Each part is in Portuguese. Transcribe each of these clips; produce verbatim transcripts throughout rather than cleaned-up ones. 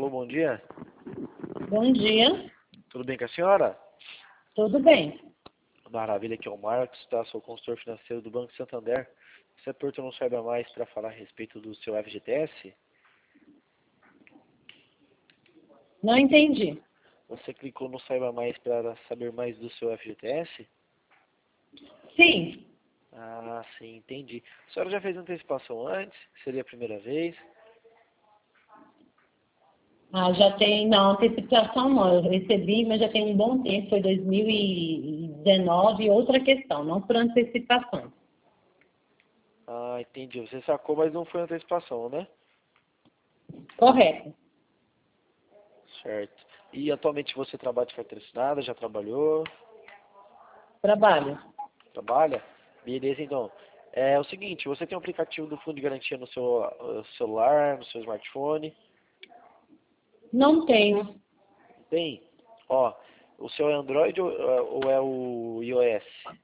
Alô, bom dia. Bom dia, Tudo bem com a senhora? tudo bem? Maravilha, aqui é o Marcos, tá? Sou consultor financeiro do Banco Santander. Você apertou no Saiba Mais para falar a respeito do seu F G T S? Não entendi. Você clicou no Saiba Mais para saber mais do seu F G T S? Sim, Ah, sim, entendi. A senhora já fez antecipação antes? Seria a primeira vez? ah, já tem, não, antecipação não, eu recebi, mas já tem um bom tempo, foi dois mil e dezenove, outra questão, não por antecipação. Ah, entendi. Você sacou, mas não foi antecipação, né? Correto, Certo. E atualmente você trabalha de carteira assinada? Já trabalhou? trabalho. Trabalha? Beleza, então. É o seguinte, você tem um aplicativo do Fundo de Garantia no seu uh, celular, no seu smartphone? Não tenho, Tem? Ó, o seu é Android ou, uh, ou é o iOS?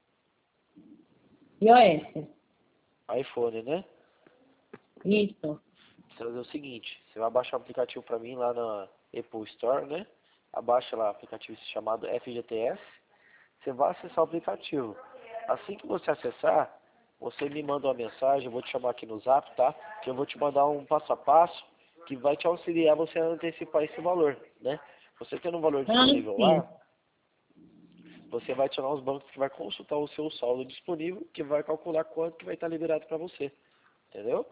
iOS, iPhone, né? isso, Você vai fazer o seguinte, você vai baixar o aplicativo para mim lá na Apple Store, né? Abaixa lá o aplicativo chamado F G T S. Você vai acessar o aplicativo. Assim que você acessar, você me manda uma mensagem, eu vou te chamar aqui no Zap, tá? Que eu vou te mandar um passo a passo que vai te auxiliar você a antecipar esse valor, né? Você tendo um valor ah, disponível sim, lá, você vai acionar os bancos que vai consultar o seu saldo disponível, que vai calcular quanto que vai estar liberado para você. Entendeu?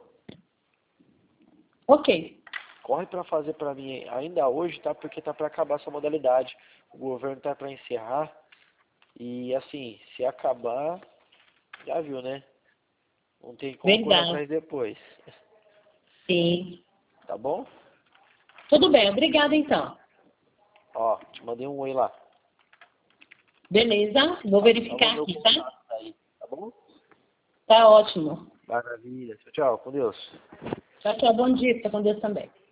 ok, Corre para fazer para mim ainda hoje, tá? Porque tá para acabar essa modalidade. O governo tá para encerrar e assim, se acabar, já viu, né? Não tem como correr verdade, atrás depois. sim. Tá bom? Tudo bem, obrigada então. Ó, te mandei um oi lá. Beleza, vou Salva verificar meu aqui, tá? contato aí, tá bom? Tá ótimo. Maravilha. Tchau, tchau. Com Deus. Tchau, tchau, bom dia, fica com Deus também.